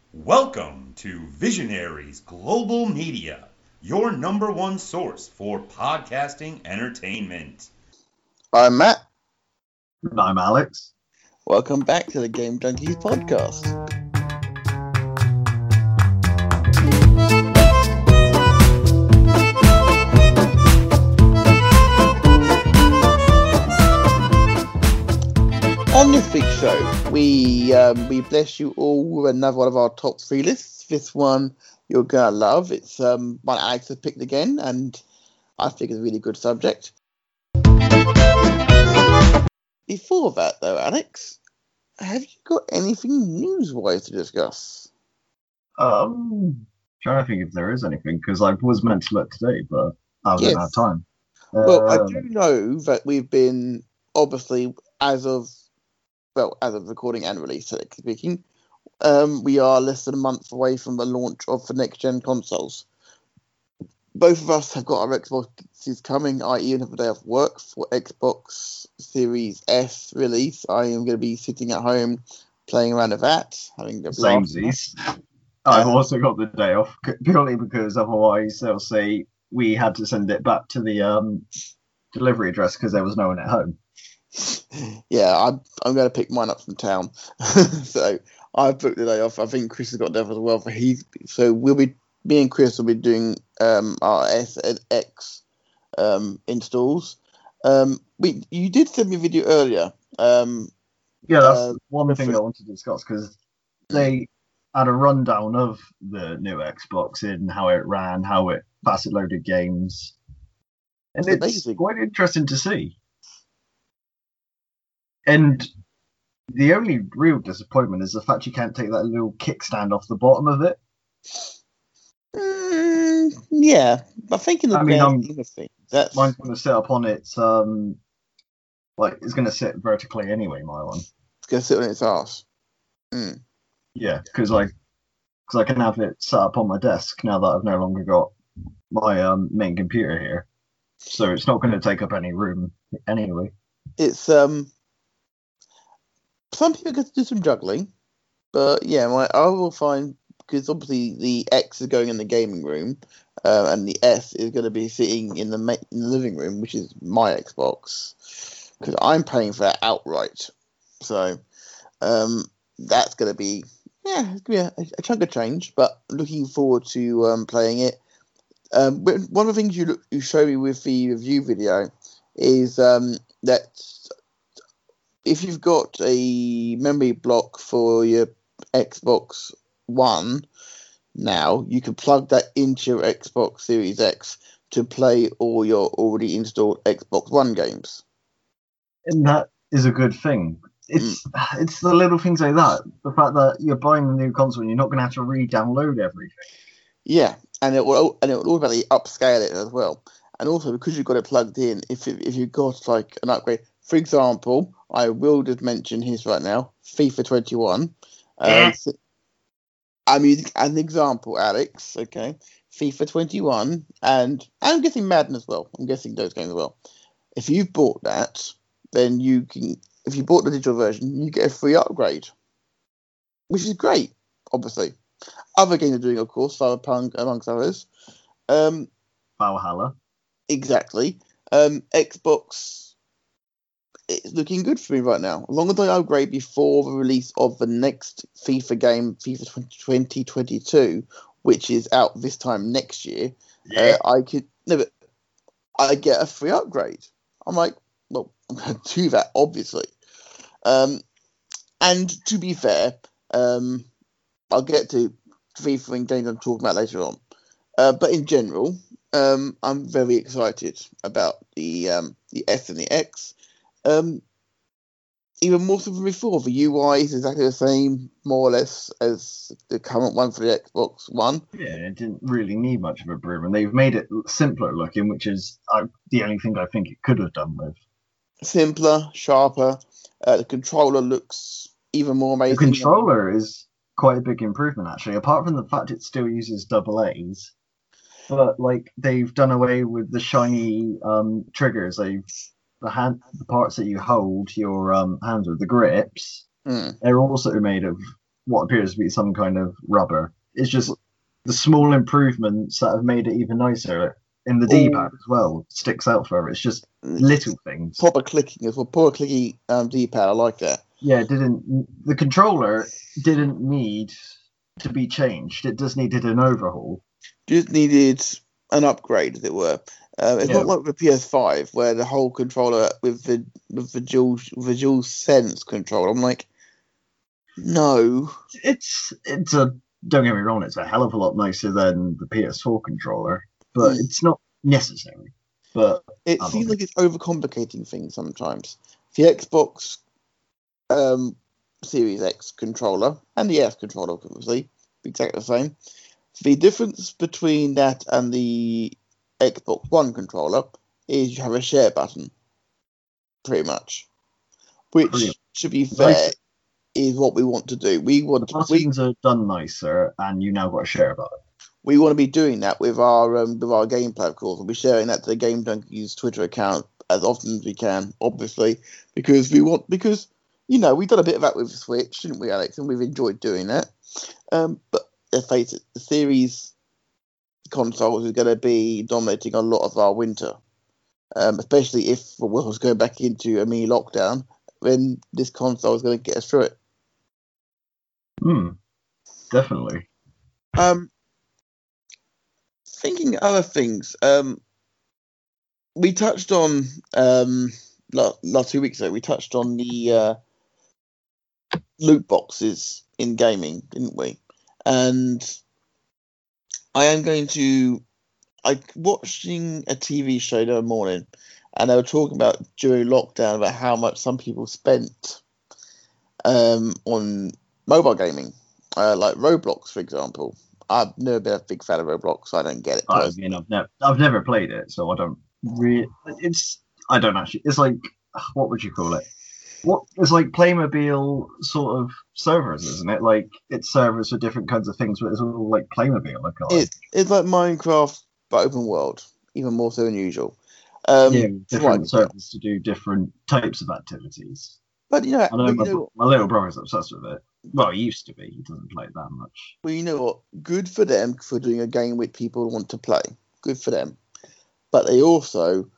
Welcome to Visionaries Global Media, your number one source for podcasting entertainment. I'm Matt. And I'm Alex. Welcome back to the Game Junkies podcast. On this week's show, we bless you all with another one of our top 3 lists. This one you're gonna love. It's one Alex has picked again, and I think it's a really good subject. Before that, though, Alex, have you got anything news-wise to discuss? Trying to think if there is anything, because I was meant to look today, but I didn't have time. Well, I do know that we've been, obviously, as of recording and release, technically speaking, we are less than a month away from the launch of the next-gen consoles. Both of us have got our Xboxes coming. I even have a day off work for Xbox Series S release. I am going to be sitting at home playing around with that, having a blast. Samesies. I've also got the day off purely because otherwise they'll say we had to send it back to the delivery address because there was no one at home. Yeah, I'm going to pick mine up from town. So I've booked the day off. I think Chris has got there as well. So me and Chris will be doing our S and X installs. You did send me a video earlier. Yeah, that's one thing I wanted to discuss because they had a rundown of the new Xbox and how it ran, how it fast loaded games, and it's amazing. Quite interesting to see. And the only real disappointment is the fact you can't take that little kickstand off the bottom of it. Yeah, I think in the grand scheme of things, mine's going to sit up on its it's going to sit vertically anyway. My one. It's going to sit on its arse. Yeah, because I can have it set up on my desk now that I've no longer got my main computer here, so it's not going to take up any room anyway. It's some people get to do some juggling, but yeah, I will find, because obviously the X is going in the gaming room, and the S is going to be sitting in the living room, which is my Xbox, because I'm paying for that outright. So that's going to be it's going to be a chunk of change, but I'm looking forward to playing it. But one of the things you showed me with the review video is that if you've got a memory block for your Xbox One now, you can plug that into your Xbox Series X to play all your already installed Xbox One games. And that is a good thing. It's the little things like that. The fact that you're buying the new console and you're not going to have to re-download everything. Yeah, and it will automatically upscale it as well. And also, because you've got it plugged in, if you've got like an upgrade, for example, I will just mention his right now, FIFA 21. I'm using as an example, Alex. Okay, FIFA 21, and I'm guessing Madden as well. I'm guessing those games as well. If you've bought that, then you can. If you bought the digital version, you get a free upgrade, which is great. Obviously, other games are doing, of course, Cyberpunk amongst others. Valhalla. Exactly. Xbox. It's looking good for me right now. As long as I upgrade before the release of the next FIFA game, FIFA 2022, which is out this time next year, I get a free upgrade. I'm like, well, I'm going to do that, obviously. And to be fair, I'll get to FIFA and games I'm talking about later on. But in general, I'm very excited about the S and the X. Even more so than before, the UI is exactly the same, more or less, as the current one for the Xbox One. Yeah, it didn't really need much of a improvement. They've made it simpler looking, which is the only thing I think it could have done with. Simpler, sharper. The controller looks even more amazing. The controller is quite a big improvement, actually, apart from the fact it still uses AA's. But like they've done away with the shiny triggers. The parts that you hold your hands with, the grips, they're also made of what appears to be some kind of rubber. It's just the small improvements that have made it even nicer. In the D-pad as well, sticks out further. It's just little things. Proper clicking as well. Proper clicky D-pad. I like that. Yeah, the controller didn't need to be changed. It just needed an overhaul. Just needed an upgrade, as it were. It's not like the PS5 where the whole controller with the dual sense controller. I'm like, no. It's a, don't get me wrong, it's a hell of a lot nicer than the PS4 controller, but it's not necessary. But it seems like it's overcomplicating things sometimes. The Xbox Series X controller and the S controller, obviously, exactly the same. The difference between that and the Xbox One controller is you have a share button, pretty much. Which, to be fair, is what we want to do. The buttons are done nicer, and you now got a share button. We want to be doing that with our gameplay, of course. We'll be sharing that to the Game Junkies Twitter account as often as we can, obviously, because we've done a bit of that with the Switch, didn't we, Alex? And we've enjoyed doing that. But let's face it, the series consoles is going to be dominating a lot of our winter, especially if the world's going back into a mini lockdown. Then this console is going to get us through it. Definitely. Thinking other things, we touched on last 2 weeks ago. We touched on the loot boxes in gaming, didn't we? And I watching a TV show the other morning, and they were talking about during lockdown about how much some people spent on mobile gaming, like Roblox, for example. I've never been a big fan of Roblox, so I don't get it. I mean, I've never played it, so I don't really. I don't actually. It's like, what would you call it? It's like Playmobil sort of servers, isn't it? Like it's servers for different kinds of things, but it's all like Playmobil. It's like Minecraft but open world, even more so than usual. Different servers to do different types of activities. But I know my little brother's obsessed with it. Well, he used to be. He doesn't play it that much. Well, you know what? Good for them for doing a game which people want to play. Good for them. But they also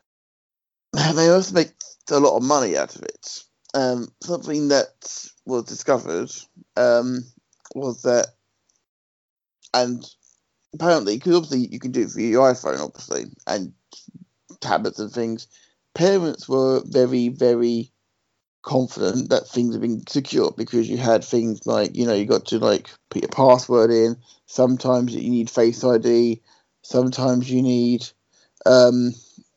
make a lot of money out of it. Something that was discovered was that, and apparently, because obviously you can do it for your iPhone, obviously, and tablets and things, parents were very, very confident that things have been secure because you had things like, you got to like put your password in. Sometimes you need Face ID. Sometimes you need your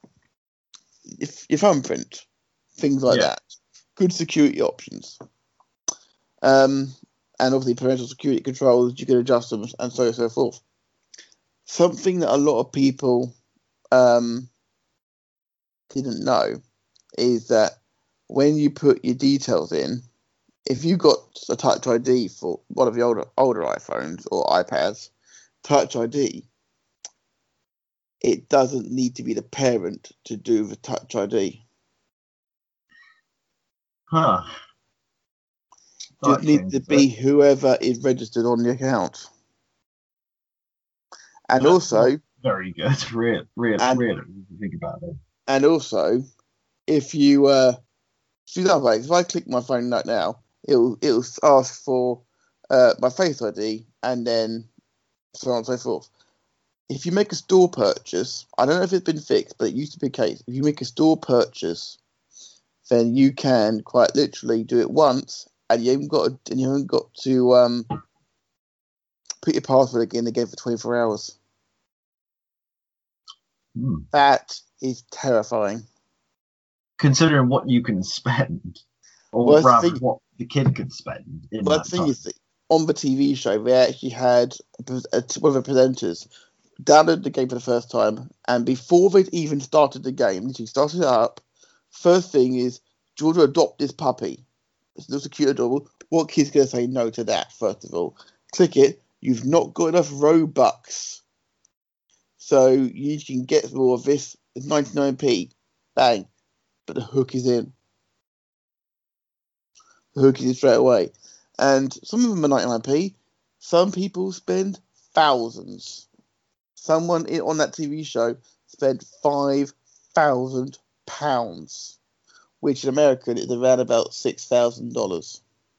thumbprint. Things like that. Good security options. And obviously parental security controls, you can adjust them and so on and so forth. Something that a lot of people didn't know is that when you put your details in, if you got a Touch ID for one of the older iPhones or iPads, Touch ID, it doesn't need to be the parent to do the Touch ID. It needs to be whoever is registered on the account. And that's also very good. Really, think about it. And also, if you for example, if I click my phone right now, it'll ask for my Face ID and then so on and so forth. If you make a store purchase, I don't know if it's been fixed, but it used to be the case. If you make a store purchase, then you can quite literally do it once, and you haven't got to put your password again for 24 hours. That is terrifying. Considering what you can spend, or rather what the kid could spend. The thing is, on the TV show, they actually had one of the presenters download the game for the first time, and before they'd even started the game, she started it up. First thing is, do you want to adopt this puppy? It's not a cute adorable. What kid's going to say no to that, first of all? Click it. You've not got enough Robux. So you can get more of this. It's 99p. Bang. But the hook is in. The hook is in straight away. And some of them are 99p. Some people spend thousands. Someone on that TV show spent £5,000, which in America is around about $6,000.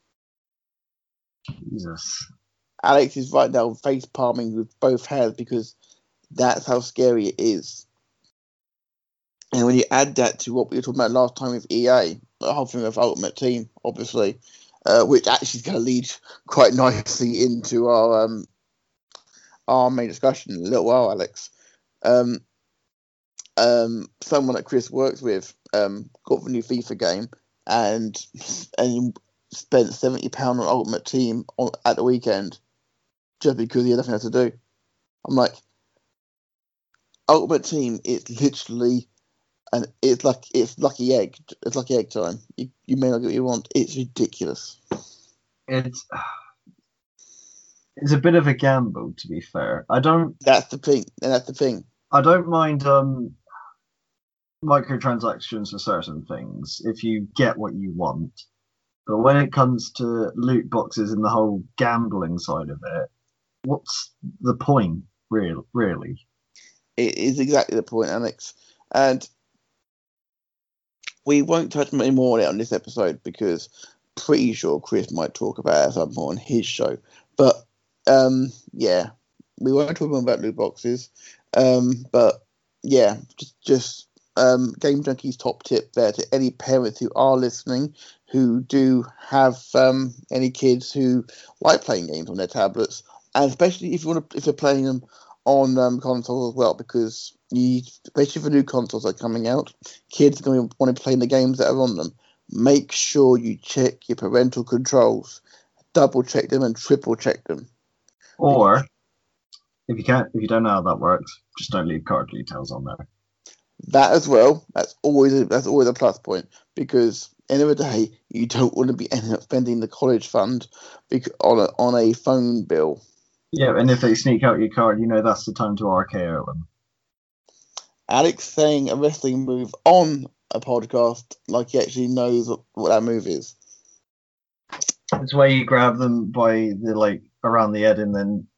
Jesus. Alex is right now face palming with both hands because that's how scary it is. And when you add that to what we were talking about last time with EA, the whole thing of Ultimate Team, obviously, which actually is going to lead quite nicely into our main discussion in a little while, Alex. Someone that Chris works with got the new FIFA game and spent £70 on Ultimate Team at the weekend just because he had nothing else to do. I'm like, Ultimate Team is literally, and it's lucky egg. It's lucky egg time. You may not get what you want. It's ridiculous. It's a bit of a gamble, to be fair. That's the thing. I don't mind microtransactions for certain things if you get what you want. But when it comes to loot boxes and the whole gambling side of it, what's the point, really? It is exactly the point, Alex. And we won't touch any more on it on this episode because pretty sure Chris might talk about it at some point on his show. But yeah, we won't talk more about loot boxes. But yeah, just Game Junkie's top tip there to any parents who are listening who do have any kids who like playing games on their tablets, and especially if you're playing them on consoles as well, because especially for new consoles that are coming out, kids are going to want to play the games that are on them. Make sure you check your parental controls, double check them and triple check them. Or if you don't know how that works, just don't leave card details on there. That as well. That's always a plus point, because end of the day, you don't want to be ending up spending the college fund on a phone bill. Yeah, and if they sneak out your card, that's the time to RKO them. Alex saying a wrestling move on a podcast like he actually knows what that move is. It's where you grab them by the around the head and then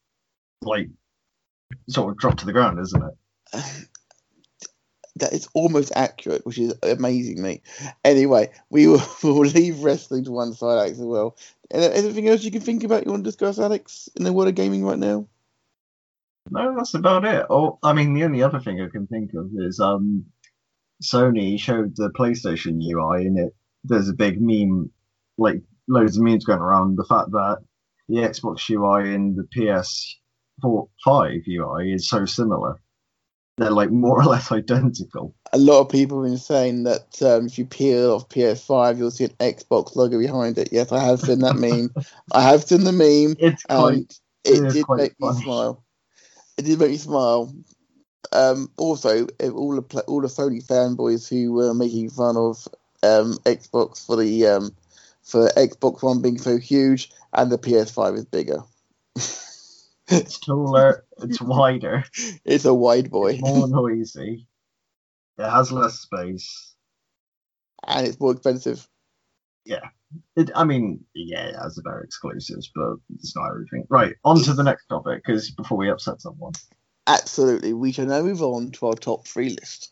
sort of drop to the ground, isn't it? That is almost accurate, which is amazing me. Anyway, we'll leave wrestling to one side, Alex, as well. Anything else you can think about you want to discuss, Alex, in the world of gaming right now? No, that's about it. Oh, I mean, the only other thing I can think of is Sony showed the PlayStation UI, and there's a big meme, loads of memes going around, the fact that the Xbox UI and the PS5 UI is so similar. They're more or less identical. A lot of people have been saying that if you peel off PS5, you'll see an Xbox logo behind it. Yes, I have seen that meme. I have seen the meme. It did make me smile. It did make me smile. Also, all the Sony fanboys who were making fun of Xbox for Xbox One being so huge, and the PS5 is bigger. It's taller, it's wider. It's a wide boy. It's more noisy. It has less space. And it's more expensive. Yeah. It has the better exclusives, but it's not everything. Right, on to the next topic, because before we upset someone. Absolutely. We shall now move on to our top 3 list.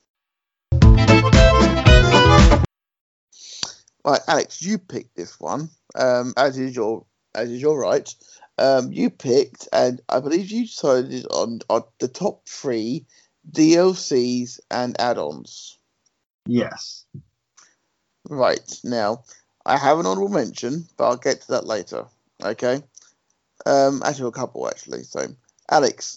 Right, Alex, you picked this one, as is your right. You picked, and I believe you decided on the top 3 DLCs and add-ons. Yes. Right, now, I have an honorable mention, but I'll get to that later. Okay? Actually, a couple, actually. So, Alex,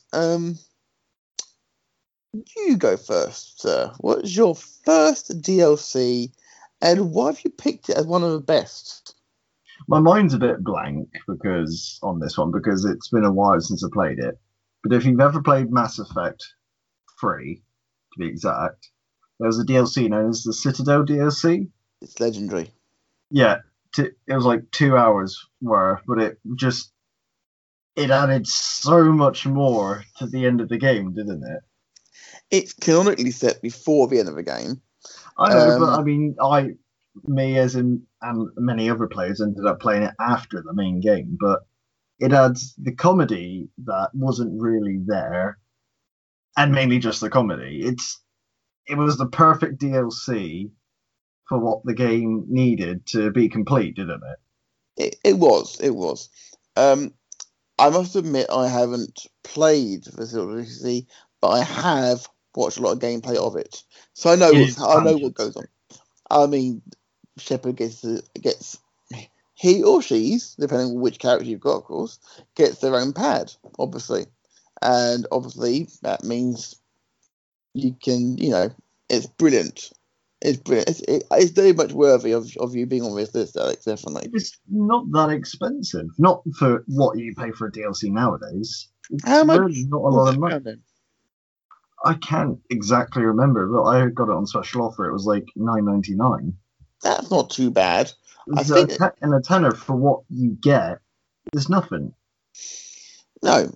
you go first, sir. What is your first DLC, and why have you picked it as one of the best? My mind's a bit blank because it's been a while since I played it. But if you've ever played Mass Effect 3, to be exact, there was a DLC known as the Citadel DLC. It's legendary. Yeah, it was 2 hours worth, but it added so much more to the end of the game, didn't it? It's canonically set before the end of the game. I know, but me as in and many other players ended up playing it after the main game, but it adds the comedy that wasn't really there, and mainly just the comedy. It was the perfect DLC for what the game needed to be complete, didn't it? It was. It was. Um, I must admit I haven't played Facility, but I have watched a lot of gameplay of it, so I know It is I know what goes on. I mean, Shepard gets he or she's, depending on which character you've got, of course, gets their own pad, obviously, and obviously that means you can, it's brilliant. It's brilliant. It's very much worthy of you being on this list, Alex. Definitely. It's not that expensive, not for what you pay for a DLC nowadays. It's How much really not a was lot it of money. around then? I can't exactly remember, but I got it on special offer. It was like $9.99. That's not too bad. I It's think and a tenner for what you get is nothing. no.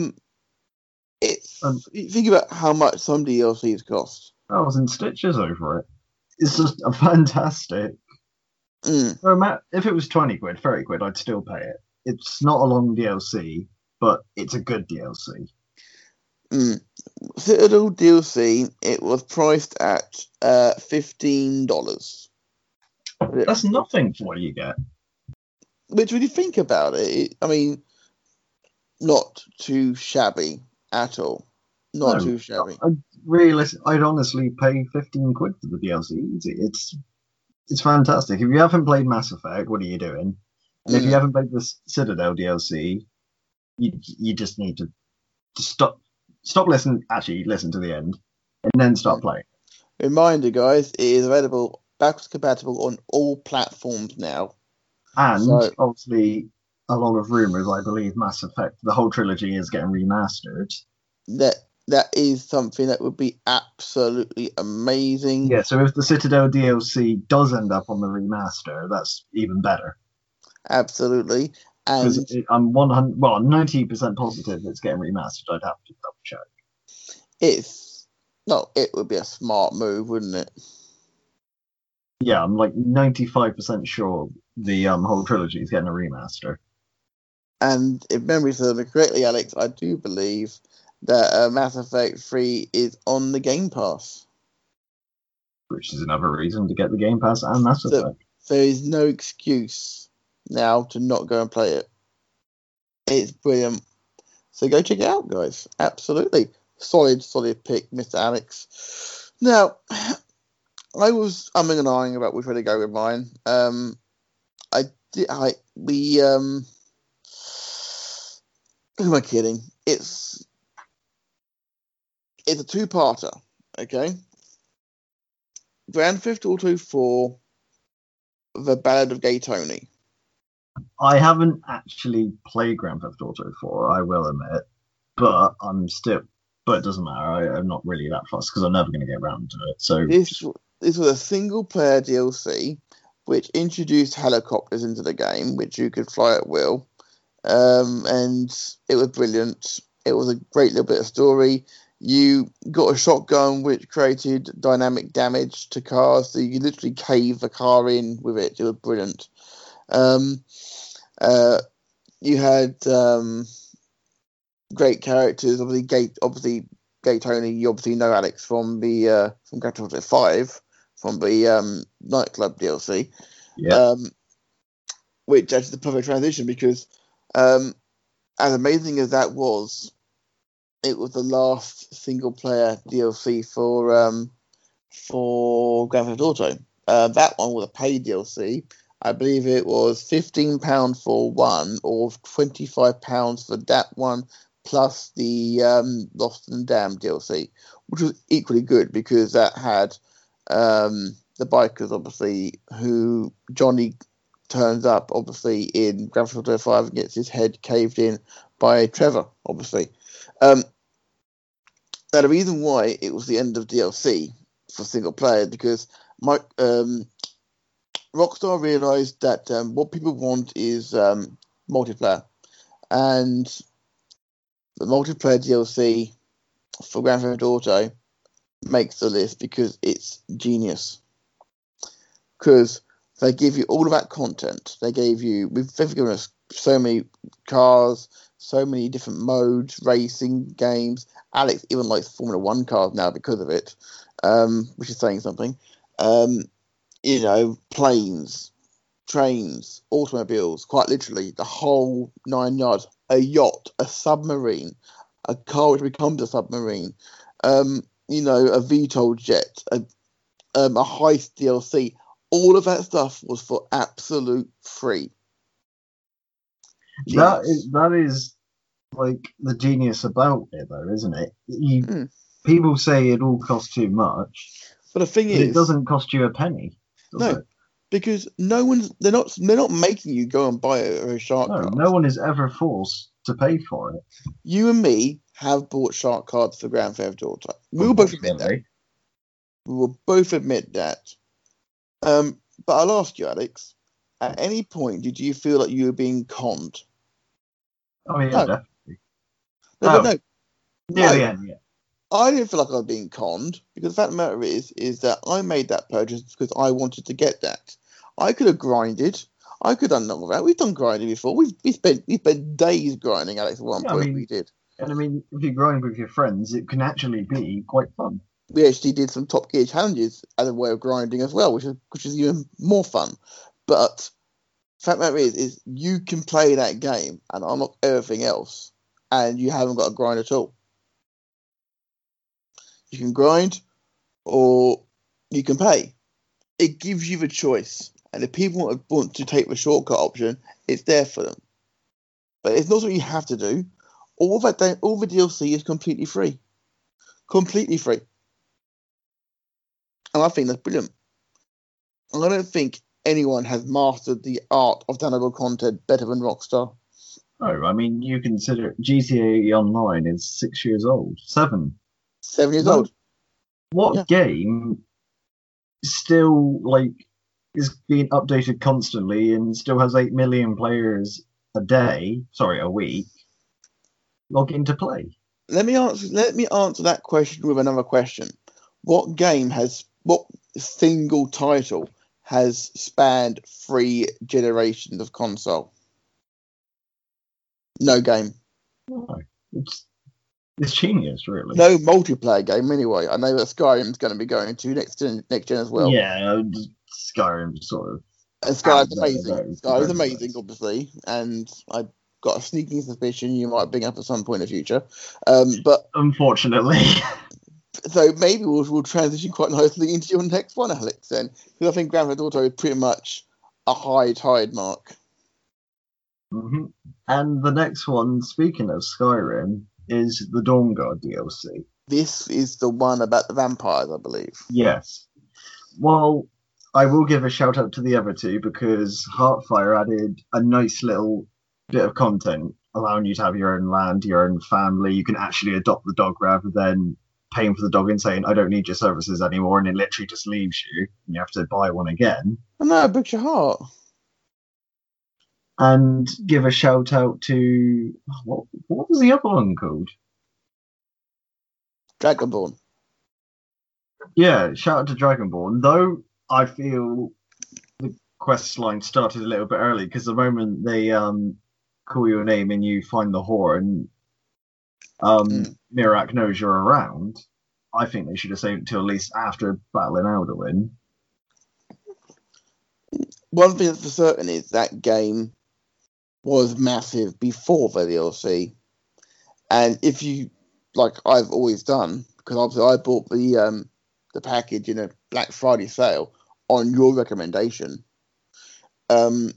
It's you think about how much some DLCs cost. I was in stitches over it. It's just a fantastic. Mm. If it was 20 quid, 30 quid, I'd still pay it. It's not a long DLC, but it's a good DLC. Citadel DLC, it was priced at $15. That's nothing for what you get. Which, when you think about it, I mean, not too shabby at all. Not too shabby. I'd honestly pay 15 quid for the DLC. It's fantastic. If you haven't played Mass Effect, what are you doing? And if you haven't played the Citadel DLC, you just need to stop listening. Actually, listen to the end, and then start playing. Reminder, guys, it is available backwards compatible on all platforms now. And obviously, a lot of rumors. I believe Mass Effect, the whole trilogy, is getting remastered. That is something that would be absolutely amazing. Yeah, so if the Citadel DLC does end up on the remaster, that's even better. Absolutely. And I'm 90% positive it's getting remastered. I'd have to double check. It would be a smart move, wouldn't it? Yeah, I'm like 95% sure the whole trilogy is getting a remaster. And if memory serves me correctly, Alex, I do believe that Mass Effect 3 is on the Game Pass. Which is another reason to get the Game Pass and Mass Effect. There is no excuse now to not go and play it. It's brilliant. So go check it out, guys. Absolutely. Solid pick, Mr. Alex. Now, I was umming and ahhing about which way to go with mine. Who am I kidding? It's a two-parter, okay? Grand Theft Auto 4, The Ballad of Gay Tony. I haven't actually played Grand Theft Auto 4, I will admit, but it doesn't matter. I'm not really that fussed because I'm never going to get around to it. So this was a single-player DLC which introduced helicopters into the game, which you could fly at will, and it was brilliant. It was a great little bit of story. You got a shotgun which created dynamic damage to cars, so you could literally cave a car in with it. It was brilliant. You had great characters. Obviously, Gay Tony. You obviously know Alex from the from Grand Theft Auto 5, from the nightclub DLC. Yeah. Which is the perfect transition because, as amazing as that was, it was the last single player DLC for Grand Theft Auto. That one was a paid DLC. I believe it was £15 for one or £25 for that one, plus the Lost and Damned DLC, which was equally good because that had the bikers, obviously, who Johnny turns up, obviously, in Grand Theft Auto 5 and gets his head caved in by Trevor, obviously. Now, the reason why it was the end of DLC for single player because Rockstar realized that what people want is multiplayer, and the multiplayer DLC for Grand Theft Auto makes the list because it's genius. Because They give you all of that content. They've given us so many cars, so many different modes, racing games. Alex even likes Formula 1 cars now because of it, which is saying something. Planes, trains, automobiles, quite literally, the whole 9 yards. A yacht, a submarine, a car which becomes a submarine, a VTOL jet, a heist DLC. All of that stuff was for absolute free. That is like the genius about it, though, isn't it? People say it all costs too much, but the thing is, it doesn't cost you a penny. Does it? Because they're not making you go and buy a shark card. No one is ever forced to pay for it. You and me have bought shark cards for Grand Theft Auto. We will both admit that. We will both admit that. But I'll ask you, Alex, at any point did you feel like you were being conned? Oh, yeah, definitely. No. Near the end, yeah. I didn't feel like I was being conned, because the fact of the matter is that I made that purchase because I wanted to get that. I could have grinded. I could have done all that. We've done grinding before. We spent days grinding, Alex, at one point. We did. And I mean, if you grind with your friends, it can actually be quite fun. We actually did some Top Gear challenges as a way of grinding as well, which is even more fun. But the fact of the matter is you can play that game and unlock everything else, and you haven't got to grind at all. You can grind, or you can pay. It gives you the choice, and if people want to take the shortcut option, it's there for them. But it's not something you have to do. All the DLC is completely free. Completely free. And I think that's brilliant. And I don't think anyone has mastered the art of downloadable content better than Rockstar. Oh, I mean, you consider GTA Online is 6 years old. 7. 7 years old. What game still is being updated constantly and still has 8 million players a week log in to play? Let me answer that question with another question. What single title has spanned 3 generations of console? No game. No, it's genius, really. No multiplayer game, anyway. I know that Skyrim's going to be going to next gen as well. Yeah, Skyrim sort of. And Skyrim's amazing. Skyrim's amazing, obviously, and I've got a sneaking suspicion you might bring up at some point in the future. But unfortunately. So maybe we'll transition quite nicely into your next one, Alex, then. Because I think Grand Theft Auto is pretty much a high tide mark. Mm-hmm. And the next one, speaking of Skyrim, is the Dawnguard DLC. This is the one about the vampires, I believe. Yes. Well, I will give a shout out to the other two because Heartfire added a nice little bit of content, allowing you to have your own land, your own family. You can actually adopt the dog rather than paying for the dog and saying, I don't need your services anymore, and it literally just leaves you, and you have to buy one again. Oh no, it breaks your heart. And give a shout out to what was the other one called? Dragonborn. Yeah, shout out to Dragonborn. Though I feel the quest line started a little bit early because the moment they call your name and you find the whore and Miraak knows you're around, I think they should have saved it till at least after battling Alduin. One thing that's for certain is that game was massive before the DLC, and if you, like I've always done, because obviously I bought the package in a Black Friday sale on your recommendation, and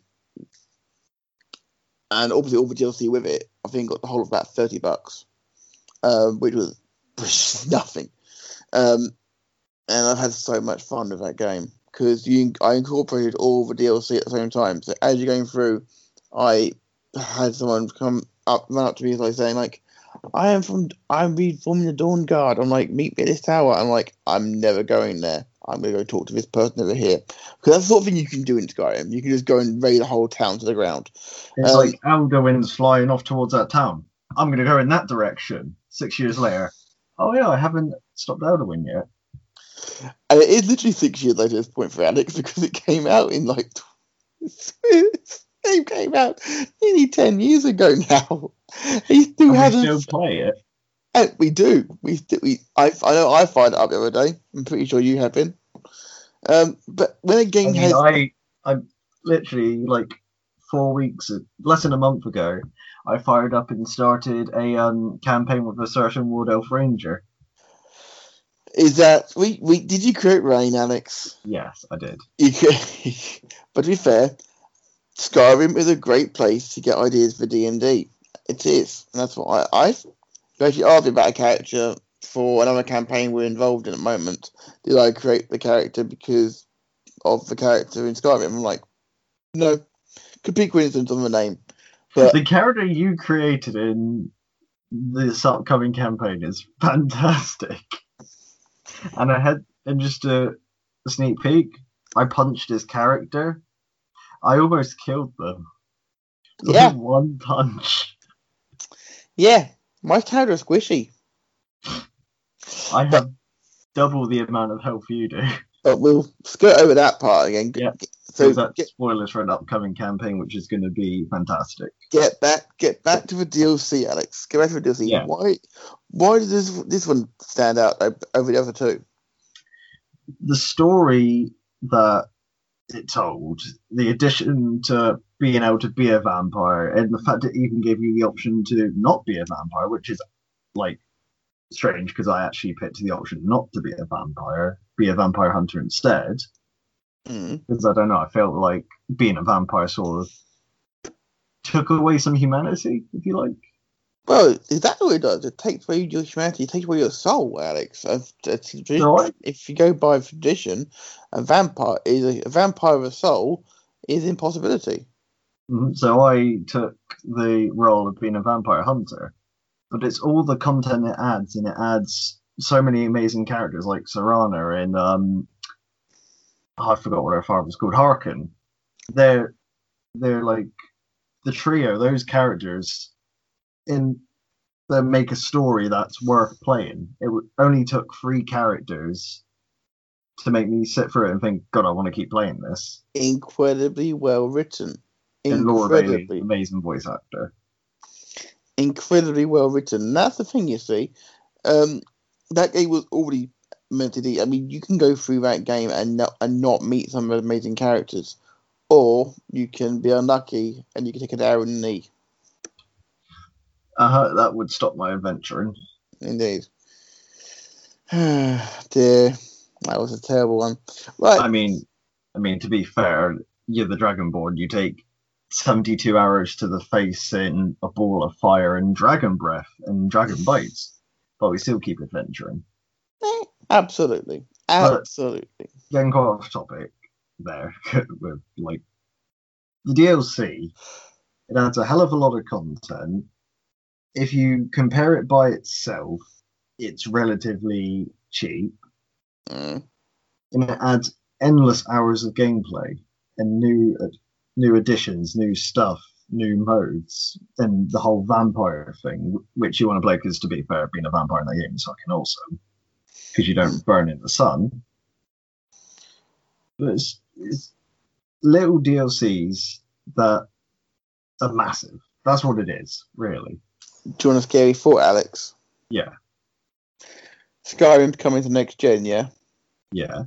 obviously all the DLC with it, I think got the whole of about $30, which was nothing, and I've had so much fun with that game because I incorporated all the DLC at the same time. So as you're going through, I had someone run up to me like saying like, I'm reforming the Dawnguard. I'm like, meet me at this tower. I'm like, I'm never going there. I'm going to go talk to this person over here. Because that's the sort of thing you can do in Skyrim. You can just go and raid the whole town to the ground. It's like Alduin's flying off towards that town. I'm going to go in that direction. 6 years later. Oh yeah, I haven't stopped Alduin yet. And it is literally 6 years later at this point for Alex because it came out in like it came out nearly 10 years ago now. He still And hasn't. we still play it. And we do. I know I fired it up the other day. I'm pretty sure you have been. But when a game has, I literally like 4 weeks, less than a month ago, I fired up and started a campaign with a certain Wood Elf Ranger. is that we did you create Rain, Alex? Yes, I did. But to be fair, Skyrim is a great place to get ideas for D&D. It is, and that's what I actually asked me about a character for another campaign we're involved in at the moment. Did I create the character because of the character in Skyrim? I'm like, no, complete coincidence on the name. But the character you created in this upcoming campaign is fantastic. And just a sneak peek, I punched his character. I almost killed them. Yeah. One punch. Yeah, my character is squishy. I have double the amount of health you do. But we'll skirt over that part again. Yeah. So that's spoilers for an upcoming campaign, which is going to be fantastic. Get back to the DLC, Alex. Get back to the DLC. Yeah. Why does this one stand out over the other two? The story that it told, the addition to being able to be a vampire, and the fact it even gave you the option to not be a vampire, which is like strange because I actually picked the option not to be a vampire hunter instead. Because I don't know, I felt like being a vampire sort of took away some humanity, if you like. Well, exactly what it does. It takes away your humanity, it takes away your soul, Alex. If you go by tradition, a vampire of a soul is an impossibility. So I took the role of being a vampire hunter, but it's all the content it adds, and it adds so many amazing characters like Serana and I forgot what her father was called, Harkin. They're like the trio, those characters, in that make a story that's worth playing. It only took 3 characters to make me sit through it and think, God, I want to keep playing this. Incredibly well written. And Laura Bailey, amazing voice actor. Incredibly well written. And that's the thing, you see. That game was already meant to be. I mean, you can go through that game and not meet some of the amazing characters, or you can be unlucky and you can take an arrow in the knee. That would stop my adventuring. Indeed. Dear, that was a terrible one. Right. I mean, to be fair, you're the Dragonborn. You take 72 arrows to the face in a ball of fire and dragon breath and dragon bites, but we still keep adventuring. Absolutely. Getting quite off topic there with like the DLC, it adds a hell of a lot of content. If you compare it by itself, it's relatively cheap. And it adds endless hours of gameplay and new additions, new stuff, new modes, and the whole vampire thing, which you want to play because, to be fair, being a vampire in that game is fucking awesome because you don't burn in the sun. But it's little DLCs that are massive. That's what it is, really. Do you want a scary thought, Alex? Yeah. Skyrim coming to next gen, yeah? Yeah.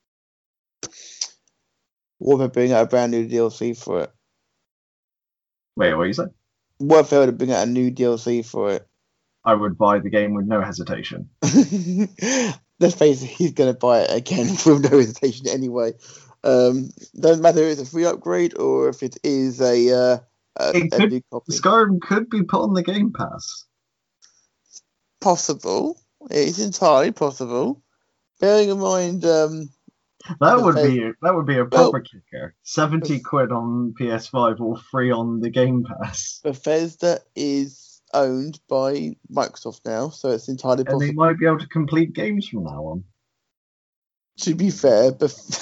What if they bring out a brand new DLC for it? Wait, what you say? What if they were to bring out a new DLC for it? I would buy the game with no hesitation. Let's face it, he's going to buy it again with no hesitation anyway. Doesn't matter if it's a free upgrade or if it is a new copy. Skyrim could be put on the Game Pass. Possible. It's entirely possible. Bearing in mind, that would be a proper kicker. 70 quid on PS5 or free on the Game Pass. Bethesda is owned by Microsoft now, so it's entirely possible. And they might be able to complete games from now on. To be fair,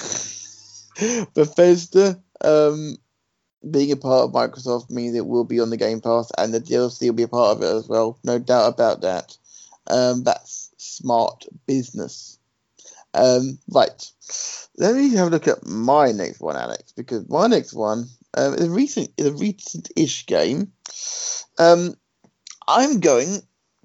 Bethesda being a part of Microsoft means it will be on the Game Pass, and the DLC will be a part of it as well. No doubt about that. That's smart business. Right. Let me have a look at my next one, Alex, because my next one is a recent-ish game. I'm going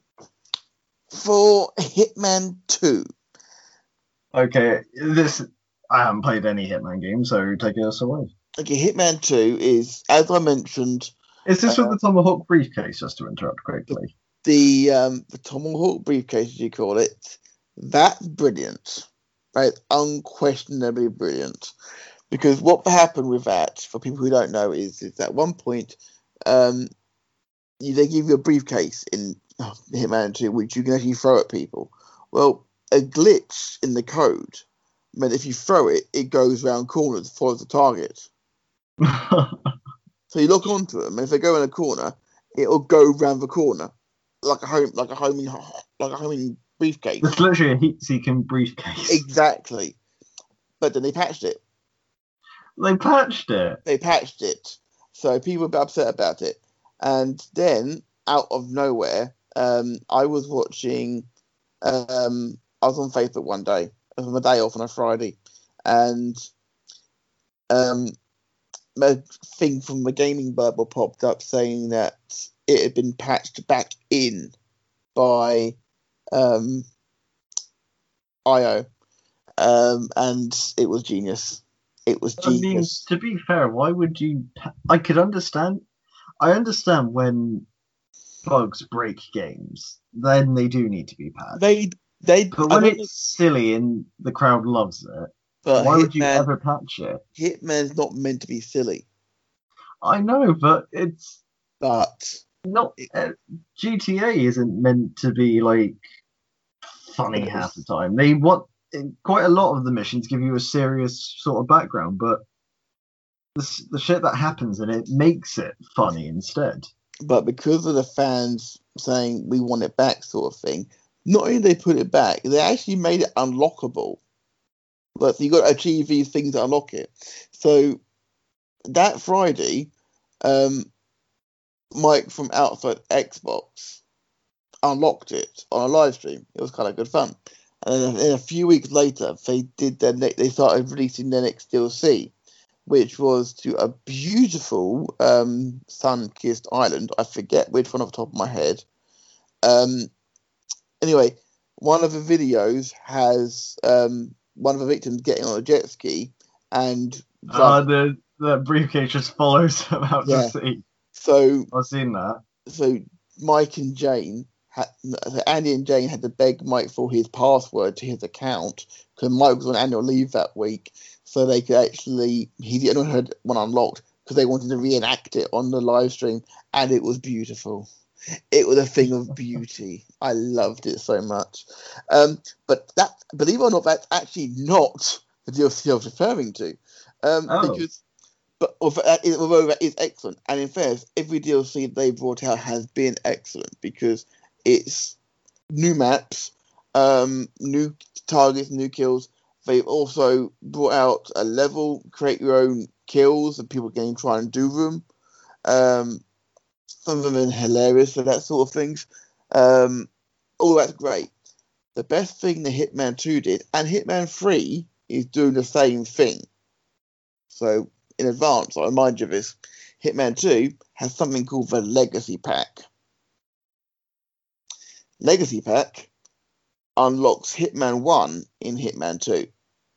for Hitman 2. Okay, I haven't played any Hitman games, so take us away. Okay, Hitman 2 is, as I mentioned... Is this with the Tomahawk briefcase, just to interrupt quickly? The Tomahawk briefcase, as you call it, that's brilliant. Right? Unquestionably brilliant. Because what happened with that, for people who don't know, is at one point, they give you a briefcase in Hitman 2, which you can actually throw at people. Well, a glitch in the code meant if you throw it, it goes around corners, follows the target. So you lock onto them, and if they go in a corner, it'll go round the corner, like a homing briefcase. It's literally a heat-seeking briefcase. Exactly. But then they patched it. They patched it. So people were upset about it. And then, out of nowhere, I was watching... I was on Facebook one day. It was my day off on a Friday. And a thing from the Gaming Bible popped up saying that it had been patched back in by IO. And it was genius. It was genius. I mean, to be fair, why would you... I understand when bugs break games, then they do need to be patched. But when it's silly and the crowd loves it, why would you ever patch it? Hitman's not meant to be silly. I know, but it's... But... not GTA isn't meant to be, like, funny half the time. They want... Quite a lot of the missions give you a serious sort of background, but the shit that happens in it makes it funny instead. But because of the fans saying we want it back sort of thing, not only did they put it back, they actually made it unlockable. But you got to achieve these things to unlock it. So that Friday, Mike from Outside Xbox unlocked it on a live stream. It was kind of good fun. And then a few weeks later, they started releasing their next DLC, which was to a beautiful sun-kissed island. I forget which one off the top of my head. Anyway, one of the videos has one of the victims getting on a jet ski and... the briefcase just follows him out to sea. So I've seen that. So Mike and Jane... Andy and Jane had to beg Mike for his password to his account because Mike was on annual leave that week, so they could actually... He only had one unlocked because they wanted to reenact it on the live stream, and it was beautiful. It was a thing of beauty. I loved it so much. But that, believe it or not, that's actually not the DLC I was referring to. Although that is excellent, and in fairness, every DLC they brought out has been excellent because it's new maps, new targets, new kills. They've also brought out a level, create your own kills, and people can try and do them. Some of them are hilarious for that sort of things. All that's great. The best thing that Hitman 2 did, and Hitman 3 is doing the same thing. So, in advance, I remind you of this. Hitman 2 has something called the Legacy Pack. Legacy Pack unlocks Hitman 1 in Hitman 2.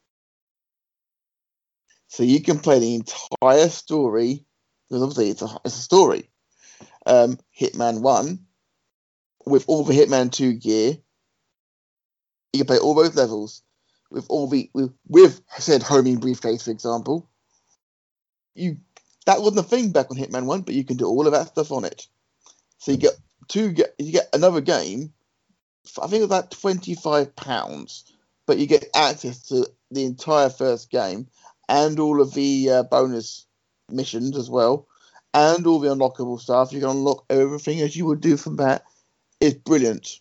So you can play the entire story, because obviously it's a story. Hitman 1 with all the Hitman 2 gear. You can play all those levels with all the with said homing briefcase, for example. That wasn't a thing back on Hitman 1, but you can do all of that stuff on it. So you get another game. I think it's about £25, but you get access to the entire first game and all of the bonus missions as well, and all the unlockable stuff. You can unlock everything as you would do from that. It's brilliant,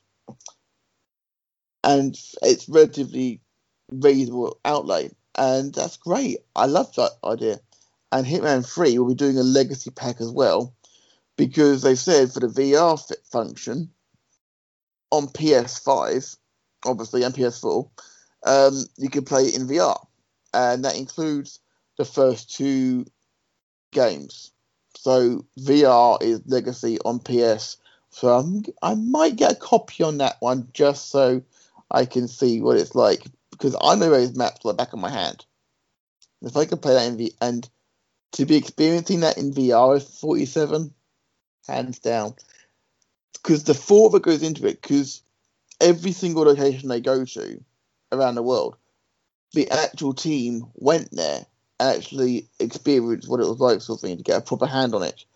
and it's relatively reasonable outlay, and that's great. I love that idea. And Hitman 3 will be doing a legacy pack as well, because they've said for the VR function on PS5, obviously, and PS4, you can play it in VR, and that includes the first 2 games. So VR is Legacy on PS. So I might get a copy on that one just so I can see what it's like, because I know those maps like the back of my hand. If I can play that in VR, and to be experiencing that in VR is 47, hands down. Because the thought that goes into it, because every single location they go to around the world, the actual team went there and actually experienced what it was like, sort of thing, to get a proper hand on it.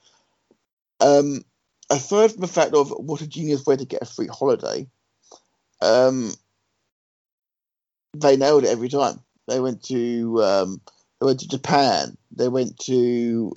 Aside from the fact of what a genius way to get a free holiday, they nailed it every time. They went to Japan. They went to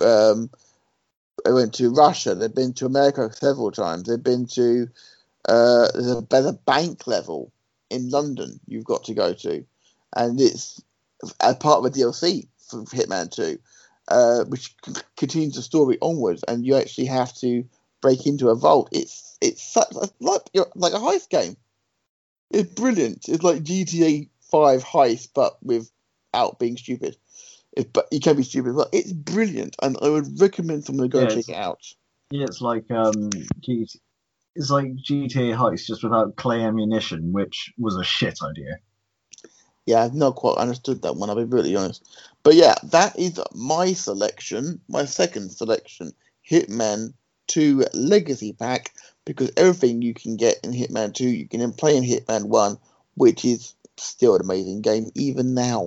Russia. They've been to America several times. They've been to there's a bank level in London you've got to go to, and it's a part of the DLC for Hitman 2, which continues the story onwards, and you actually have to break into a vault. It's such like a heist game. It's brilliant. It's like GTA 5 heist, but without being stupid. But you can be stupid, but it's brilliant, and I would recommend someone to go check it out. Yeah, it's like GTA Heist just without clay ammunition, which was a shit idea. Yeah, I've not quite understood that one, I'll be really honest. But yeah, that is my selection, my second selection, Hitman 2 Legacy Pack, because everything you can get in Hitman 2, you can play in Hitman 1, which is still an amazing game, even now.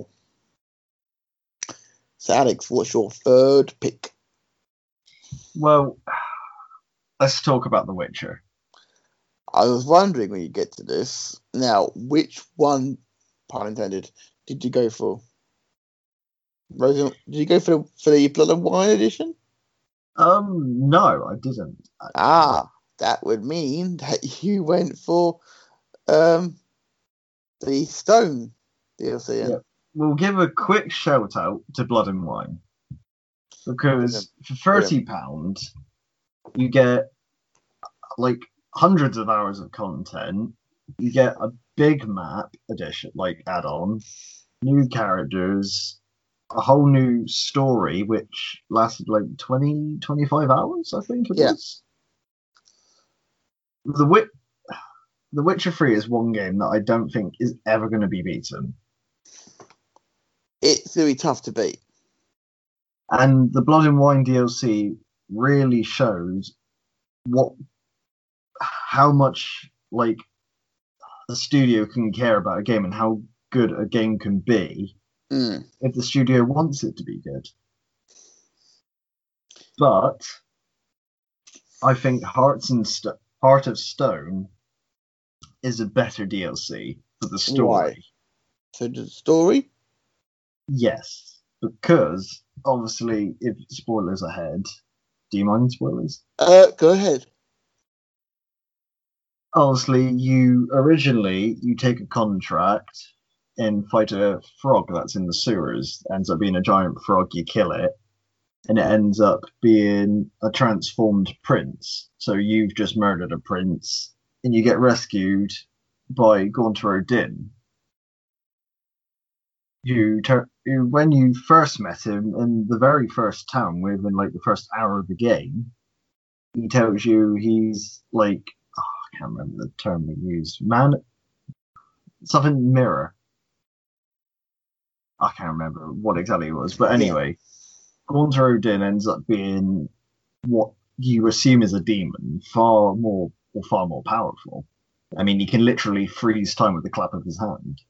So, Alex, what's your third pick? Well, let's talk about The Witcher. I was wondering when you get to this. Now, which one, pun intended, did you go for? Did you go for the Blood and Wine edition? No, I didn't. That would mean that you went for the Stone DLC. Yeah. We'll give a quick shout out to Blood and Wine, because for £30 you get like hundreds of hours of content. You get a big map edition, like add-on, new characters, a whole new story which lasted like 25 hours, I think it was. The Witcher 3 is one game that I don't think is ever going to be beaten. It's going to be tough to beat. And the Blood and Wine DLC really shows how much like the studio can care about a game and how good a game can be if the studio wants it to be good. But I think Heart of Stone is a better DLC for the story. Why? So the story? Yes, because obviously, if spoilers ahead, do you mind spoilers? Go ahead. Obviously, you take a contract and fight a frog that's in the sewers. Ends up being a giant frog. You kill it, and it ends up being a transformed prince. So you've just murdered a prince, and you get rescued by Gaunter O'Dinn. When you first met him in the very first town, within like the first hour of the game, he tells you he's like, I can't remember the term he used, something mirror. I can't remember what exactly it was, but anyway, Gaunter O'Dinn ends up being what you assume is a demon, far more powerful. I mean, he can literally freeze time with the clap of his hand.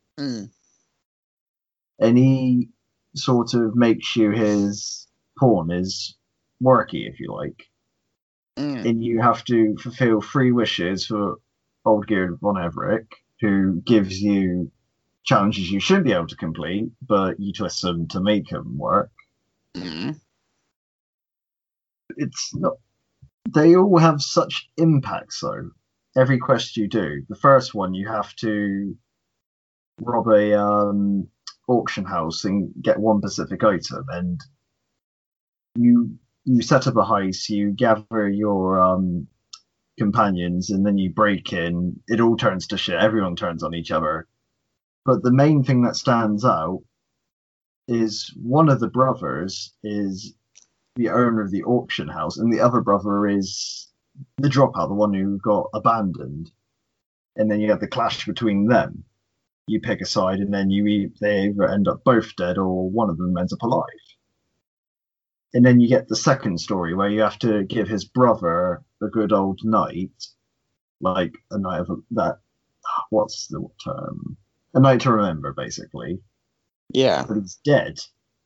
And he sort of makes you his pawn, his worky, if you like. And you have to fulfill 3 wishes for old Gerd von Everec, who gives you challenges you shouldn't be able to complete, but you twist them to make them work. It's not. They all have such impacts, though. Every quest you do. The first one, you have to rob a auction house and get one specific item, and you set up a heist, you gather your companions, and then you break in. It all turns to shit. Everyone turns on each other. But the main thing that stands out is one of the brothers is the owner of the auction house, and the other brother is the dropout, the one who got abandoned. And then you have the clash between them. You pick a side, and then they either end up both dead or one of them ends up alive. And then you get the second story where you have to give his brother a good old night, like a night of that. What's the term? A night to remember, basically. Yeah. But he's dead.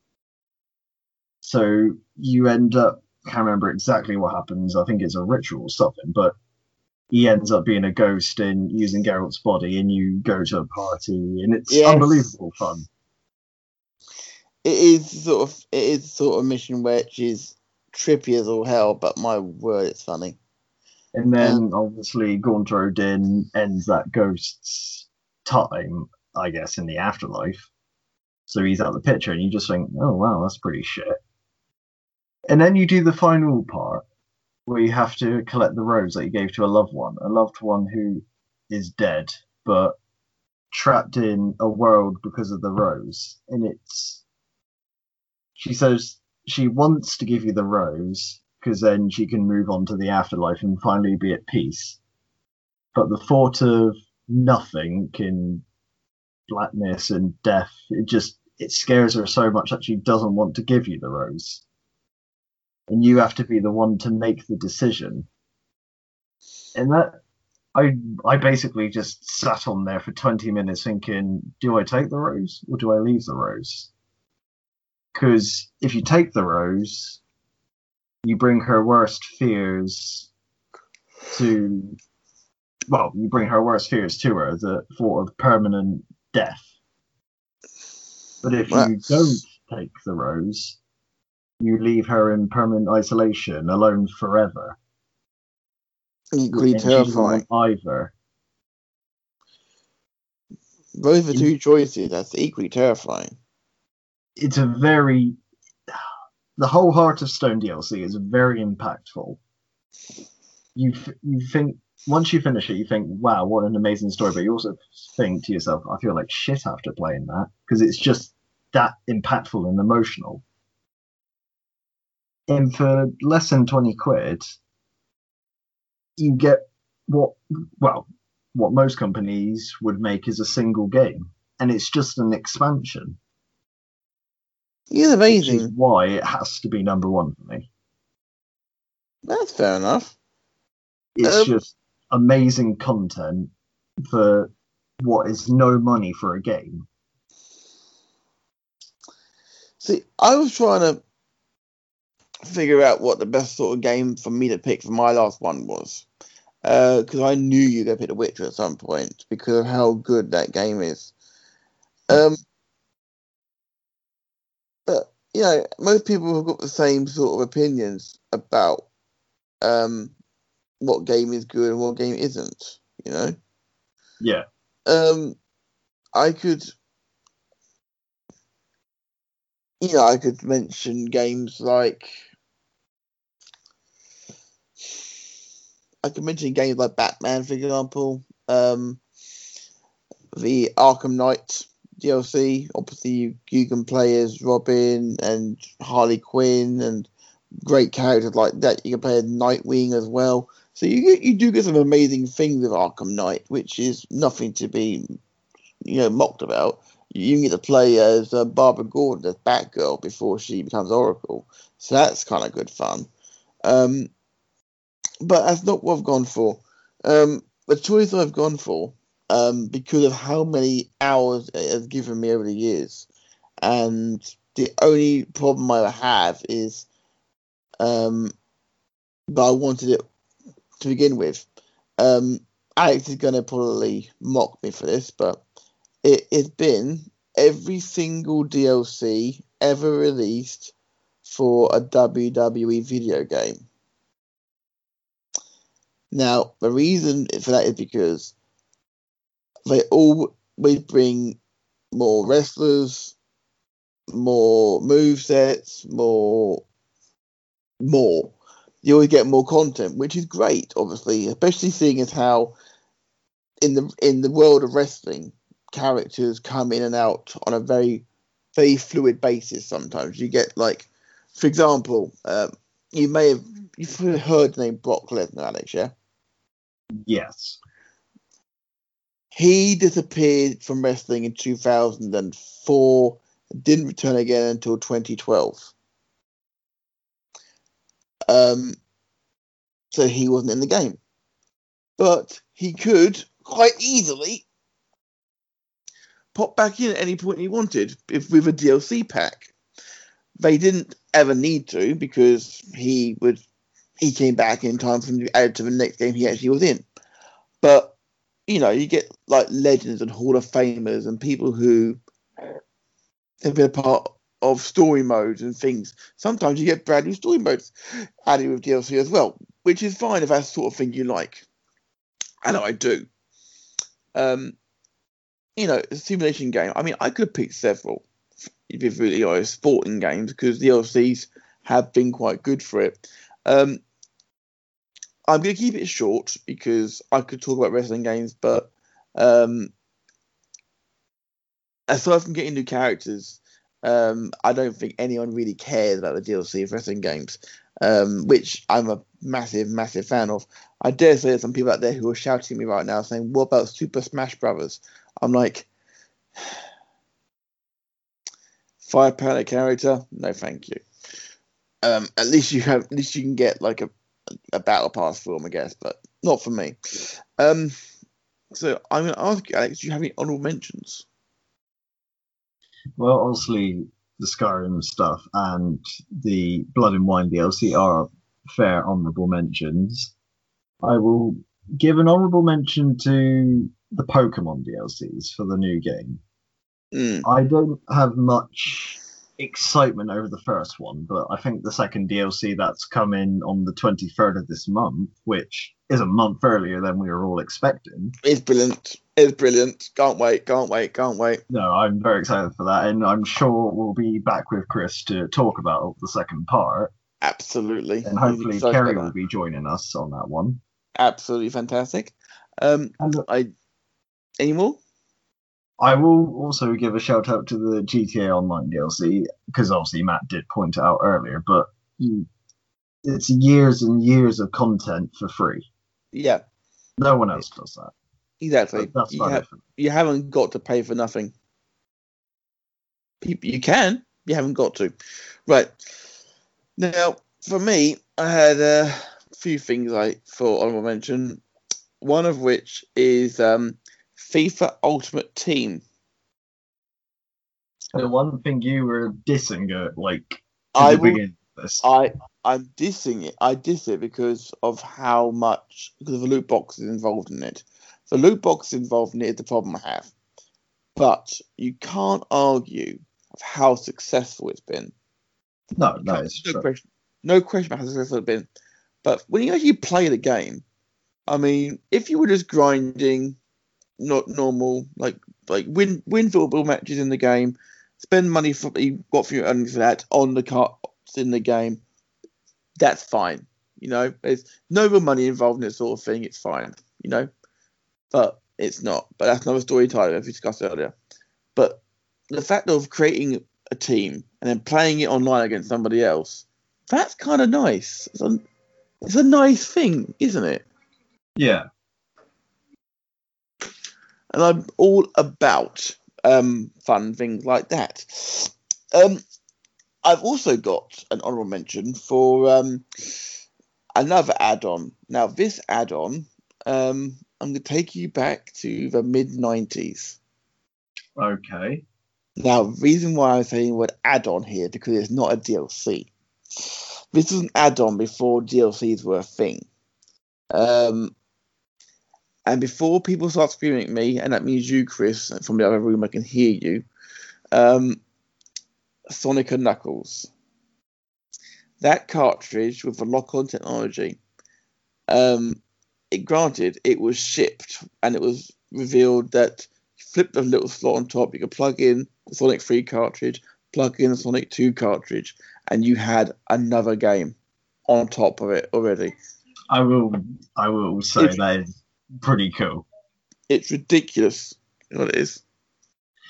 So you end up, can't remember exactly what happens. I think it's a ritual or something, but he ends up being a ghost and using Geralt's body, and you go to a party, and it's unbelievable fun. It is sort of a mission which is trippy as all hell, but my word, it's funny. And then obviously Gaunter Odin ends that ghost's time, I guess, in the afterlife. So he's out of the picture, and you just think, oh wow, that's pretty shit. And then you do the final part where you have to collect the rose that you gave to a loved one who is dead, but trapped in a world because of the rose. And she says she wants to give you the rose because then she can move on to the afterlife and finally be at peace. But the thought of nothing in blackness and death, it scares her so much that she doesn't want to give you the rose. And you have to be the one to make the decision. And that, I basically just sat on there for 20 minutes thinking, do I take the rose or do I leave the rose? Because if you take the rose, you bring her worst fears to her, the thought of permanent death. But if you don't take the rose, you leave her in permanent isolation, alone forever. Equally terrifying. Either. Those are two choices. That's equally terrifying. It's the whole Heart of Stone DLC is very impactful. You think, once you finish it, you think, wow, what an amazing story. But you also think to yourself, I feel like shit after playing that, because it's just that impactful and emotional. And for less than 20 quid, you get what most companies would make is a single game. And it's just an expansion. It's amazing. Which is why it has to be number one for me. That's fair enough. It's just amazing content for what is no money for a game. See, I was trying to figure out what the best sort of game for me to pick for my last one was. Because I knew you were going to pick The Witcher at some point because of how good that game is. But, you know, most people have got the same sort of opinions about what game is good and what game isn't, you know? Yeah. I could mention games like Batman, for example, the Arkham Knight DLC. Obviously, you can play as Robin and Harley Quinn and great characters like that. You can play as Nightwing as well. So you do get some amazing things with Arkham Knight, which is nothing to be, mocked about. You can get to play as Barbara Gordon as Batgirl before she becomes Oracle. So that's kind of good fun. But that's not what I've gone for. The choice I've gone for, because of how many hours it has given me over the years, and the only problem I have is, but I wanted it to begin with. Alex is going to probably mock me for this, but it has been every single DLC ever released for a WWE video game. Now, the reason for that is because they always bring more wrestlers, more movesets, more. You always get more content, which is great, obviously, especially seeing as how in the world of wrestling, characters come in and out on a very, very fluid basis. Sometimes you get like, for example, you've heard the name Brock Lesnar, Alex, yeah? Yes. He disappeared from wrestling in 2004, didn't return again until 2012. So he wasn't in the game. But he could quite easily pop back in at any point he wanted with a DLC pack. They didn't ever need to because he came back in time for him to add to the next game he actually was in. But, you get like legends and Hall of Famers and people who have been a part of story modes and things. Sometimes you get brand new story modes added with DLC as well, which is fine if that's the sort of thing you like. I know I do. A simulation game. I mean, I could pick several, to be really honest, sporting games, because DLCs have been quite good for it. I'm going to keep it short because I could talk about wrestling games, but aside from getting new characters, I don't think anyone really cares about the DLC of wrestling games, which I'm a massive, massive fan of. I dare say there's some people out there who are shouting at me right now saying, what about Super Smash Brothers? I'm like, £5 a character? No, thank you. At least you can get like a battle pass for them, I guess, but not for me. So I'm going to ask you, Alex, do you have any honorable mentions? Well, obviously the Skyrim stuff and the Blood and Wine DLC are fair honourable mentions. I will give an honourable mention to the Pokemon DLCs for the new game. I don't have much excitement over the first one, but I think the second DLC that's coming on the 23rd of this month, which is a month earlier than we were all expecting. It's brilliant. It's brilliant. Can't wait. No, I'm very excited for that, and I'm sure we'll be back with Chris to talk about the second part. Absolutely. And hopefully Kerry will be joining us on that one. Absolutely fantastic. Any more? I will also give a shout out to the GTA Online DLC, because obviously Matt did point it out earlier, but it's years and years of content for free. Yeah. No one else does that. Exactly. So that's you haven't got to pay for nothing. You can. You haven't got to. Right. Now, for me, I had a few things I thought I would mention. One of which is FIFA Ultimate Team. The one thing you were dissing it, beginning of this. I'm dissing it. I diss it because of because of the loot boxes involved in it. The loot boxes involved in it is the problem I have. But you can't argue of how successful it's been. No, it's true. No question about how successful it's been. But when you actually play the game, I mean, if you were just grinding, not normal, like win football matches in the game, spend money for you got for your earnings for that on the cards in the game, that's fine. There's no real money involved in this sort of thing. It's fine. But it's not. But that's another story entirely, as we discussed earlier. But the fact of creating a team and then playing it online against somebody else, that's kind of nice. It's a nice thing, isn't it? Yeah. And I'm all about fun things like that. I've also got an honourable mention for another add-on. Now, this add-on, I'm going to take you back to the mid-90s. Okay. Now, the reason why I'm saying the word add-on here, because it's not a DLC. This was an add-on before DLCs were a thing. And before people start screaming at me, and that means you, Chris, from the other room, I can hear you, Sonic and Knuckles. That cartridge with the lock-on technology, it was shipped, and it was revealed that you flip the little slot on top, you could plug in the Sonic 3 cartridge, plug in the Sonic 2 cartridge, and you had another game on top of it already. I will say that is pretty cool. It's ridiculous. You know what it is?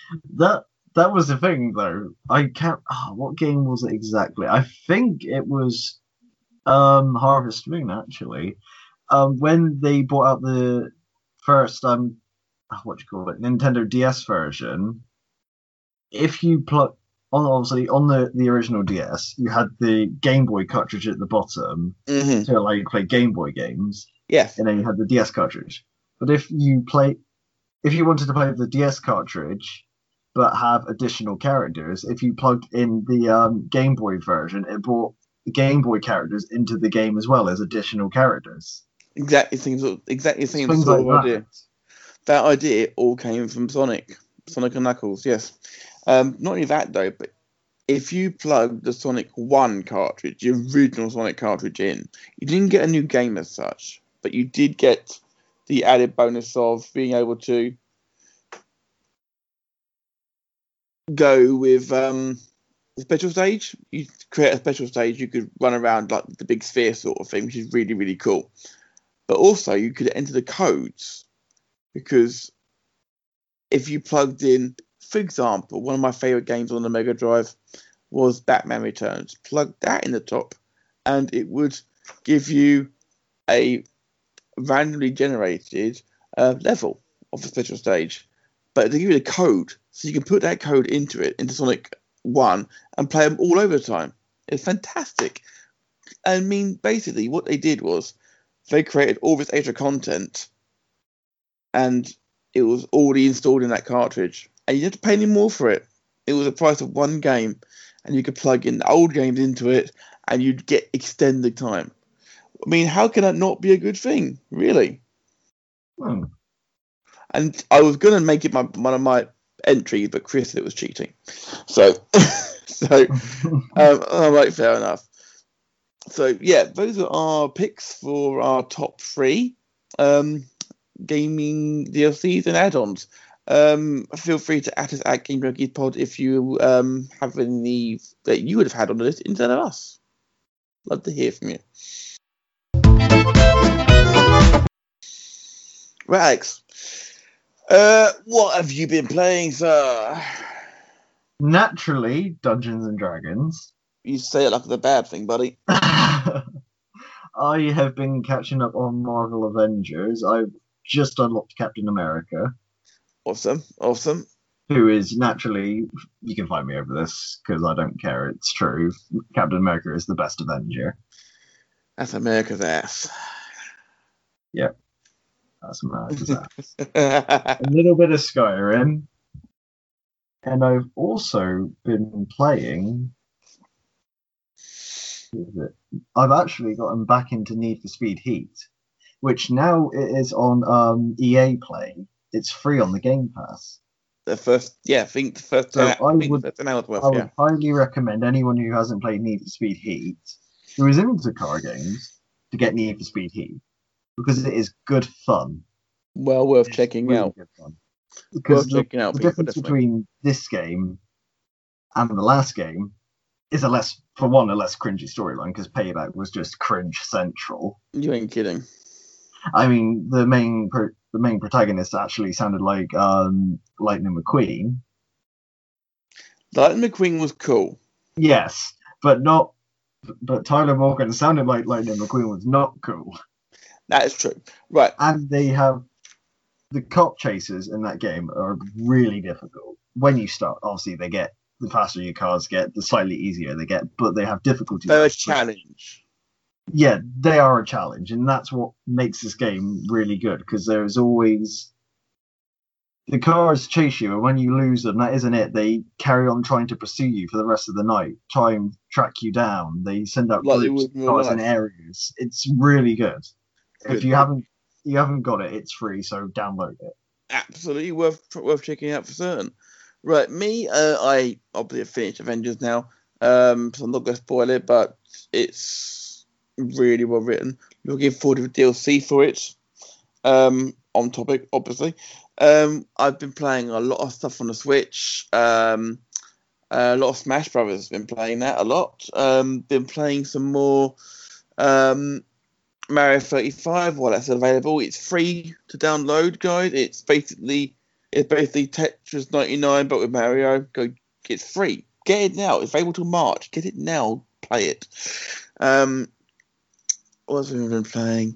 That was the thing though. I can't. What game was it exactly? I think it was Harvest Moon actually. When they brought out the first what do you call it, Nintendo DS version, if you plug on obviously on the original DS, you had the Game Boy cartridge at the bottom to allow you to play Game Boy games. Yes. And then you had the DS cartridge. But if you wanted to play the DS cartridge but have additional characters, if you plugged in the Game Boy version, it brought the Game Boy characters into the game as well as additional characters. Exactly the same Things sort like of idea. That idea all came from Sonic and Knuckles, yes. Not only that though, but if you plug the Sonic 1 cartridge, the original Sonic cartridge in, you didn't get a new game as such, but you did get the added bonus of being able to go with the special stage. You create a special stage, you could run around like the big sphere sort of thing, which is really, really cool. But also you could enter the codes, because if you plugged in, for example, one of my favourite games on the Mega Drive was Batman Returns. Plug that in the top and it would give you a randomly generated level of the special stage. But they give you the code, so you can put that code into Sonic 1 and play them all over the time. It's fantastic. I mean, basically what they did was they created all this extra content and it was already installed in that cartridge. And you didn't have to pay any more for it. It was the price of one game. And you could plug in the old games into it and you'd get extended time. I mean, how can that not be a good thing, really? And I was going to make it one of my entries, but Chris said it was cheating. So, all right, fair enough. So, yeah, those are our picks for our top 3 gaming DLCs and add-ons. Feel free to at us at Game Junkies Pod if you have any that you would have had on the list instead of us. Love to hear from you. Right, Alex. What have you been playing, sir? Naturally, Dungeons and Dragons. You say it like it's a bad thing, buddy. I have been catching up on Marvel Avengers. I've just unlocked Captain America. Awesome. Who is naturally, you can find me over this because I don't care, it's true. Captain America is the best Avenger. That's America's ass. Yep. That's America's ass. A little bit of Skyrim. And I've also been playing. I've actually gotten back into Need for Speed Heat, which now it is on EA Play. It's free on the Game Pass. I think the first so I would highly recommend anyone who hasn't played Need for Speed Heat, who is into car games, to get Need for Speed Heat, because it is good fun. Well worth checking out. Good fun. Because the difference between this game and the last game is a less cringy storyline, because Payback was just cringe central. You ain't kidding. I mean, the main protagonist actually sounded like Lightning McQueen. Lightning McQueen was cool. Yes, but Tyler Morgan sounded like Lightning McQueen was not cool. That is true. Right. And they have the cop chases in that game are really difficult. When you start, obviously they get the faster your cars get, the slightly easier they get, but they have difficulty. They're a challenge. Yeah, they are a challenge, and that's what makes this game really good, because there's always the cars chase you, and when you lose them, that isn't it. They carry on trying to pursue you for the rest of the night, try and track you down. They send out groups of cars in areas. It's really good. If you haven't got it, it's free, so download it. Absolutely worth checking out for certain. Right, me, I obviously have finished Avengers now, so I'm not going to spoil it, but it's really well written. Looking forward to the DLC for it. On topic, obviously. I've been playing a lot of stuff on the Switch. A lot of Smash Brothers. Been playing that a lot. Been playing some more Mario 35 while that's available. It's free to download, guys. It's basically It's basically Tetris 99, but with Mario. It's free. Get it now. It's available till March. Get it now. Play it. What else have we been playing?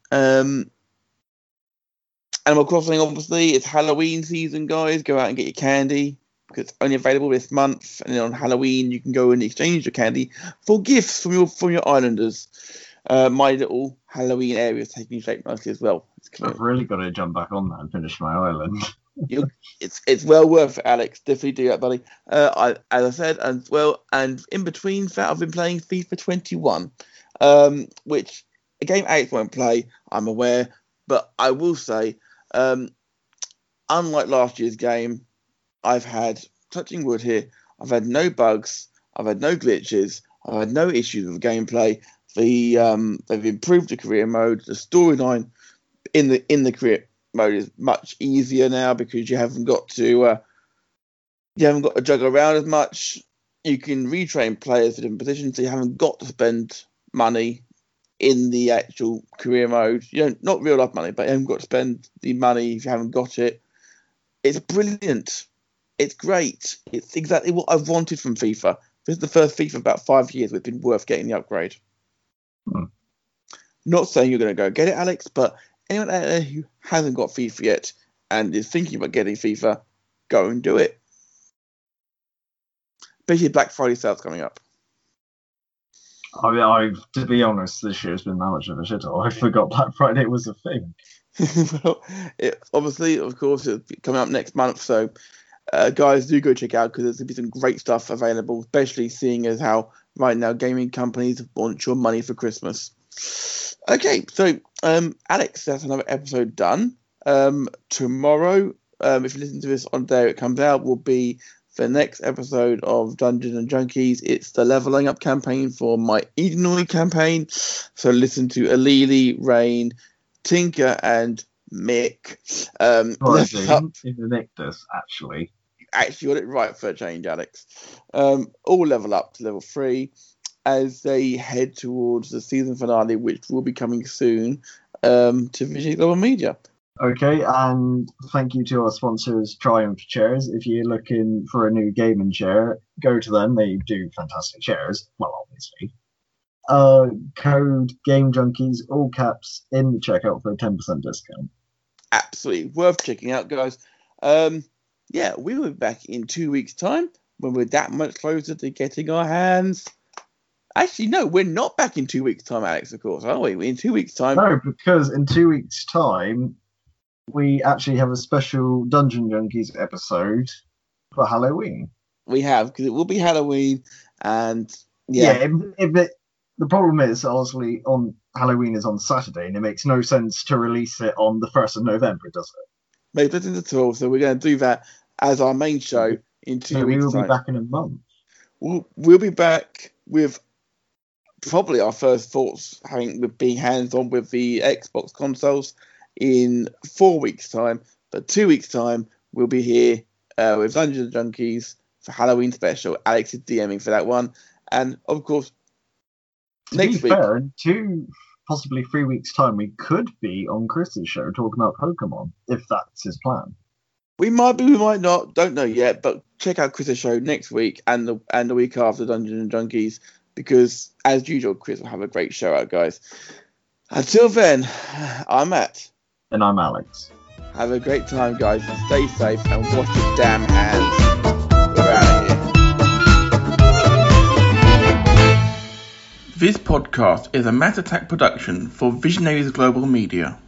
Animal Crossing, obviously. It's Halloween season, guys. Go out and get your candy, because it's only available this month. And then on Halloween, you can go and exchange your candy for gifts from your islanders. My little Halloween area is taking shape nicely as well. I've really got to jump back on that and finish my island. It's well worth it, Alex. Definitely do that, buddy. As I said, and in between that, I've been playing FIFA 21, which a game Alex won't play, I'm aware, but I will say, unlike last year's game, I've had, touching wood here, I've had no bugs, I've had no glitches, I've had no issues with gameplay. They've improved the career mode. The storyline in the career mode is much easier now because you haven't got to juggle around as much. You can retrain players to different positions, so you haven't got to spend money in the actual career mode. Not real life money, but you haven't got to spend the money if you haven't got it. It's brilliant. It's great. It's exactly what I've wanted from FIFA. This is the first FIFA in about 5 years where it's been worth getting the upgrade. Not saying you're going to go get it, Alex, but anyone out there who hasn't got FIFA yet and is thinking about getting FIFA, go and do it. Especially Black Friday sales coming up. To be honest, this year's been that much of a shithole. I forgot Black Friday was a thing. Well, obviously, of course, it's coming up next month, so guys, do go check out, because there's going to be some great stuff available, especially seeing as how right now gaming companies want your money for Christmas. Okay, so Alex, that's another episode done. Tomorrow, if you listen to this on the day it comes out, will be the next episode of Dungeons and Junkies. It's the leveling up campaign for my Edenoi campaign. So listen to Alili, Rain, Tinker, and Mick. Invictus, actually. Actually got it right for a change, Alex. All level up to level 3 as they head towards the season finale, which will be coming soon to Vision Global Media. Okay, and thank you to our sponsors, Triumph Chairs. If you're looking for a new gaming chair, go to them. They do fantastic chairs. Well, obviously. Code Game Junkies, all caps, in the checkout for a 10% discount. Absolutely worth checking out, guys. We'll be back in 2 weeks' time when we're that much closer to getting our hands. Actually, no, we're not back in 2 weeks' time, Alex, of course, are we? In 2 weeks' time. No, because in 2 weeks' time, we actually have a special Dungeon Junkies episode for Halloween. We have, because it will be Halloween, and the problem is, obviously, on Halloween is on Saturday, and it makes no sense to release it on the 1st of November, does it? Makes no sense at all. So we're going to do that as our main show in 2 weeks' time. We will be back in a month. We'll be back with probably our first thoughts, being hands-on with the Xbox consoles in 4 weeks' time. But 2 weeks' time, we'll be here with Dungeons and Junkies for Halloween special. Alex is DMing for that one. And, of course, next week... fair, in 2, possibly 3 weeks' time, we could be on Chris's show talking about Pokemon, if that's his plan. We might be, we might not, don't know yet, but check out Chris's show next week and the week after Dungeons and Junkies, because, as usual, Chris will have a great show out, guys. Until then, I'm Matt. And I'm Alex. Have a great time, guys. Stay safe and wash your damn hands. We're out of here. This podcast is a Matt Attack production for Visionaries Global Media.